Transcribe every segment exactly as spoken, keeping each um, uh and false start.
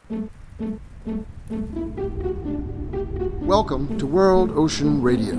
Welcome to World Ocean Radio.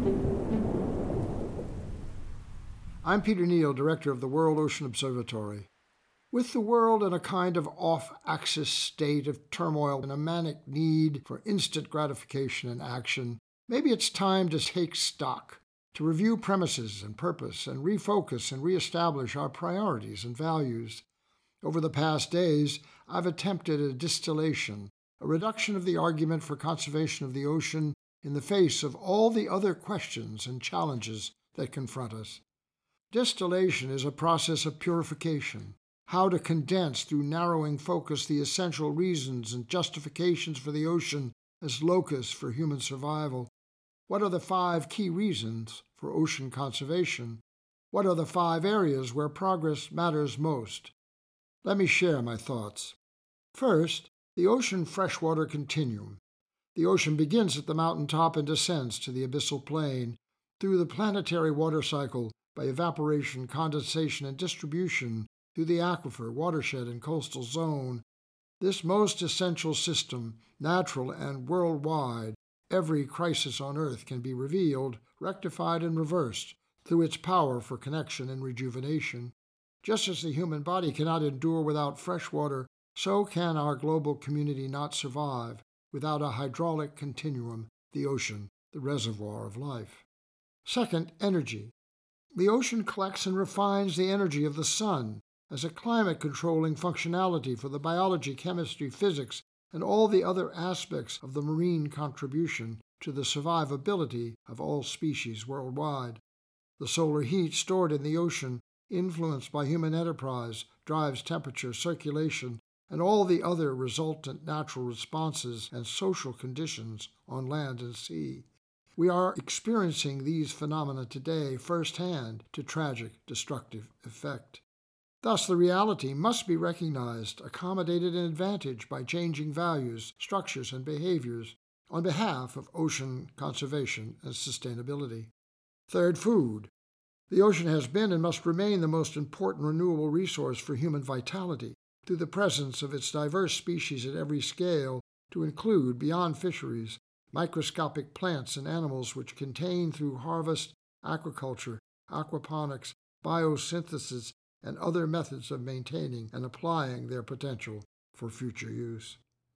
I'm Peter Neal, Director of the World Ocean Observatory. With the world in a kind of off-axis state of turmoil and a manic need for instant gratification and action, maybe it's time to take stock, to review premises and purpose, and refocus and reestablish our priorities and values. Over the past days, I've attempted a distillation, a reduction of the argument for conservation of the ocean in the face of all the other questions and challenges that confront us. Distillation is a process of purification, how to condense through narrowing focus the essential reasons and justifications for the ocean as locus for human survival. What are the five key reasons for ocean conservation? What are the five areas where progress matters most? Let me share my thoughts. First, the ocean freshwater continuum. The ocean begins at the mountaintop and descends to the abyssal plain through the planetary water cycle by evaporation, condensation, and distribution through the aquifer, watershed, and coastal zone. This most essential system, natural and worldwide, every crisis on Earth can be revealed, rectified, and reversed through its power for connection and rejuvenation. Just as the human body cannot endure without fresh water, so can our global community not survive without a hydraulic continuum, the ocean, the reservoir of life. Second, energy. The ocean collects and refines the energy of the sun as a climate-controlling functionality for the biology, chemistry, physics, and all the other aspects of the marine contribution to the survivability of all species worldwide. The solar heat stored in the ocean, influenced by human enterprise, drives temperature, circulation, and all the other resultant natural responses and social conditions on land and sea. We are experiencing these phenomena today firsthand to tragic, destructive effect. Thus, the reality must be recognized, accommodated, and advantaged by changing values, structures, and behaviors on behalf of ocean conservation and sustainability. Third, food. The ocean has been and must remain the most important renewable resource for human vitality, through the presence of its diverse species at every scale, to include, beyond fisheries, microscopic plants and animals which contain through harvest, aquaculture, aquaponics, biosynthesis, and other methods of maintaining and applying their potential for future use.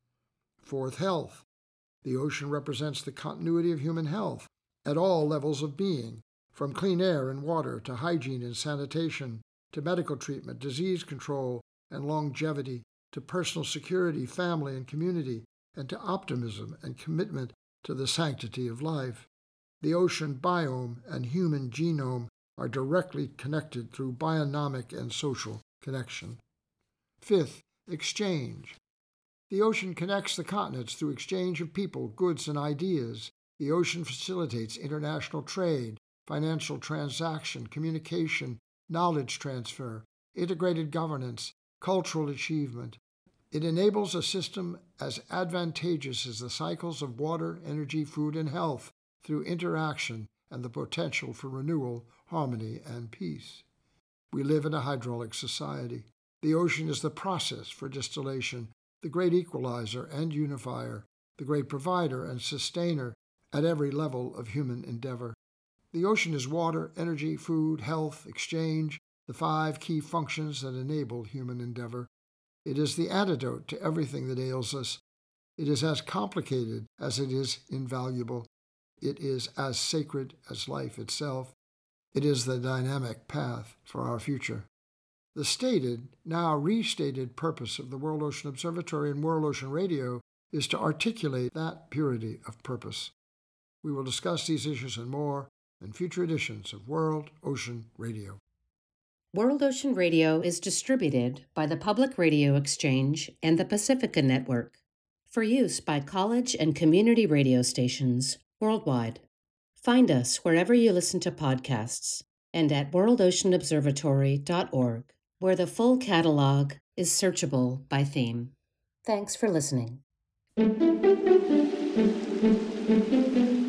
Fourth, health. The ocean represents the continuity of human health at all levels of being, from clean air and water to hygiene and sanitation, to medical treatment, disease control, and longevity, to personal security, family, and community, and to optimism and commitment to the sanctity of life. The ocean biome and human genome are directly connected through bionomic and social connection. Fifth, exchange. The ocean connects the continents through exchange of people, goods, and ideas. The ocean facilitates international trade, financial transaction, communication, knowledge transfer, integrated governance, cultural achievement. It enables a system as advantageous as the cycles of water, energy, food, and health through interaction and the potential for renewal, harmony, and peace. We live in a hydraulic society. The ocean is the process for distillation, the great equalizer and unifier, the great provider and sustainer at every level of human endeavor. The ocean is water, energy, food, health, exchange, the five key functions that enable human endeavor. It is the antidote to everything that ails us. It is as complicated as it is invaluable. It is as sacred as life itself. It is the dynamic path for our future. The stated, now restated purpose of the World Ocean Observatory and World Ocean Radio is to articulate that purity of purpose. We will discuss these issues and more in future editions of World Ocean Radio. World Ocean Radio is distributed by the Public Radio Exchange and the Pacifica Network for use by college and community radio stations worldwide. Find us wherever you listen to podcasts and at world ocean observatory dot org, where the full catalog is searchable by theme. Thanks for listening.